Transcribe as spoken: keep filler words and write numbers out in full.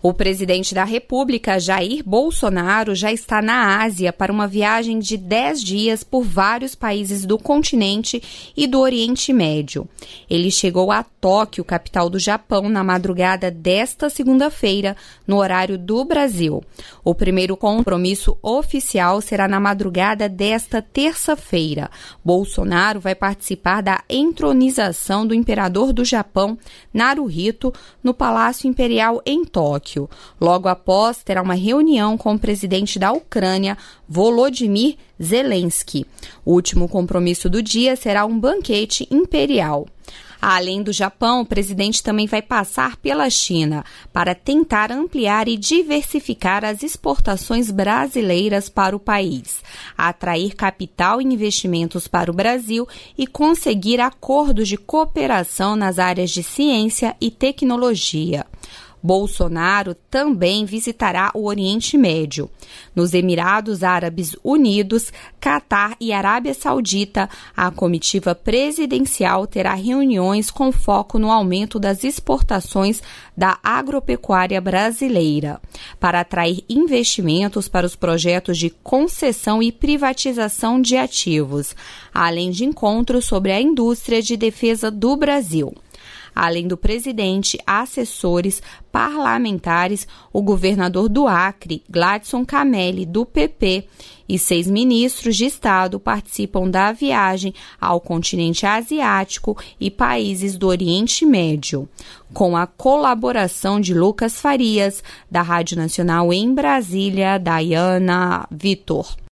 O presidente da República, Jair Bolsonaro, já está na Ásia para uma viagem de dez dias por vários países do continente e do Oriente Médio. Ele chegou a Tóquio, capital do Japão, na madrugada desta segunda-feira, no horário do Brasil. O primeiro compromisso oficial será na madrugada desta terça-feira. Bolsonaro vai participar da entronização do imperador do Japão, Naruhito, no Palácio Imperial em Tóquio. Logo após, terá uma reunião com o presidente da Ucrânia, Volodymyr Zelensky. O último compromisso do dia será um banquete imperial. Além do Japão, o presidente também vai passar pela China para tentar ampliar e diversificar as exportações brasileiras para o país, atrair capital e investimentos para o Brasil e conseguir acordos de cooperação nas áreas de ciência e tecnologia. Bolsonaro também visitará o Oriente Médio. Nos Emirados Árabes Unidos, Catar e Arábia Saudita, a comitiva presidencial terá reuniões com foco no aumento das exportações da agropecuária brasileira, para atrair investimentos para os projetos de concessão e privatização de ativos, além de encontros sobre a indústria de defesa do Brasil. Além do presidente, assessores, parlamentares, o governador do Acre, Gladson Camelli, do P P, e seis ministros de Estado participam da viagem ao continente asiático e países do Oriente Médio, com a colaboração de Lucas Farias, da Rádio Nacional em Brasília, Dayana Vitor.